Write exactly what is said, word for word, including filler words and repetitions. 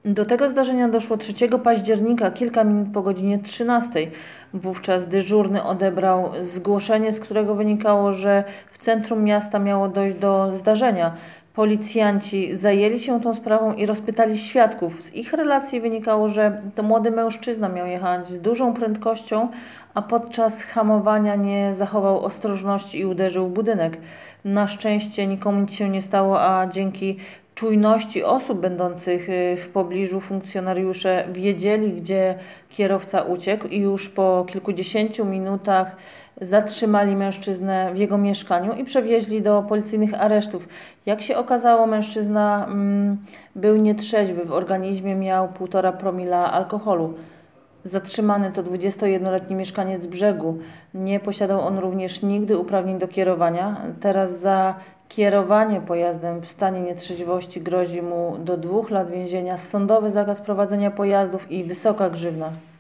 Do tego zdarzenia doszło trzeciego października, kilka minut po godzinie trzynastej. Wówczas dyżurny odebrał zgłoszenie, z którego wynikało, że w centrum miasta miało dojść do zdarzenia. Policjanci zajęli się tą sprawą i rozpytali świadków. Z ich relacji wynikało, że to młody mężczyzna miał jechać z dużą prędkością, a podczas hamowania nie zachował ostrożności i uderzył w budynek. Na szczęście nikomu nic się nie stało, a dzięki czujności osób będących w pobliżu funkcjonariusze wiedzieli, gdzie kierowca uciekł i już po kilkudziesięciu minutach zatrzymali mężczyznę w jego mieszkaniu i przewieźli do policyjnych aresztów. Jak się okazało, mężczyzna mm, był nietrzeźwy, w organizmie miał półtora promila alkoholu. Zatrzymany to dwudziestojednoletni mieszkaniec Brzegu. Nie posiadał on również nigdy uprawnień do kierowania. Teraz za kierowanie pojazdem w stanie nietrzeźwości grozi mu do dwóch lat więzienia, sądowy zakaz prowadzenia pojazdów i wysoka grzywna.